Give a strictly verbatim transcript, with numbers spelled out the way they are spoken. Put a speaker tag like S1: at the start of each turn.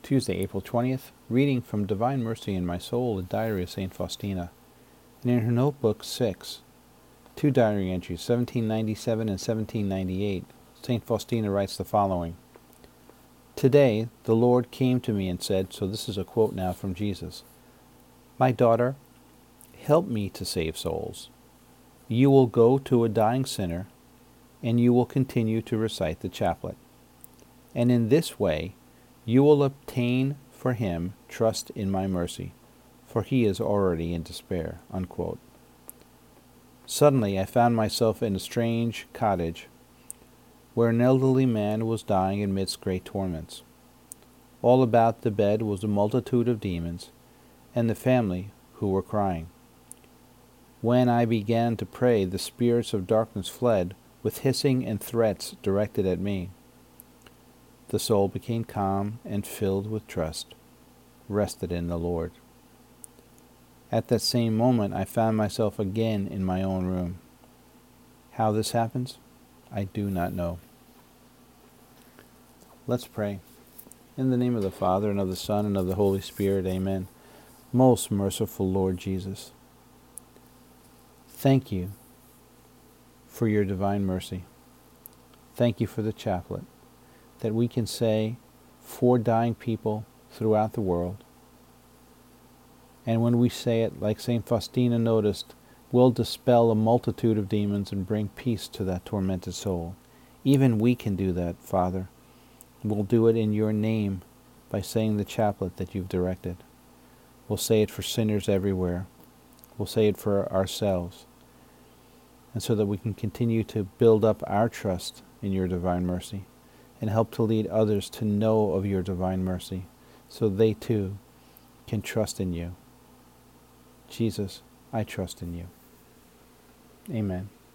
S1: Tuesday, April twentieth, reading from Divine Mercy in My Soul, a diary of Saint Faustina. And in her notebook six, two diary entries, seventeen ninety-seven and seventeen ninety-eight, Saint Faustina writes the following. Today, the Lord came to me and said, so this is a quote now from Jesus, "My daughter, help me to save souls. You will go to a dying sinner, and you will continue to recite the chaplet. And in this way, you will obtain for him trust in my mercy, for he is already in despair." Unquote. Suddenly I found myself in a strange cottage, where an elderly man was dying amidst great torments. All about the bed was a multitude of demons, and the family who were crying. When I began to pray, the spirits of darkness fled, with hissing and threats directed at me. The soul became calm and filled with trust, rested in the Lord. At that same moment, I found myself again in my own room. How this happens, I do not know. Let's pray. In the name of the Father, and of the Son, and of the Holy Spirit, amen. Most merciful Lord Jesus, thank you for your divine mercy. Thank you for the chaplet that we can say for dying people throughout the world. And when we say it, like Saint Faustina noticed, we'll dispel a multitude of demons and bring peace to that tormented soul. Even we can do that, Father. We'll do it in your name by saying the chaplet that you've directed. We'll say it for sinners everywhere. We'll say it for ourselves. And so that we can continue to build up our trust in your divine mercy and help to lead others to know of your divine mercy so they too can trust in you. Jesus, I trust in you. Amen.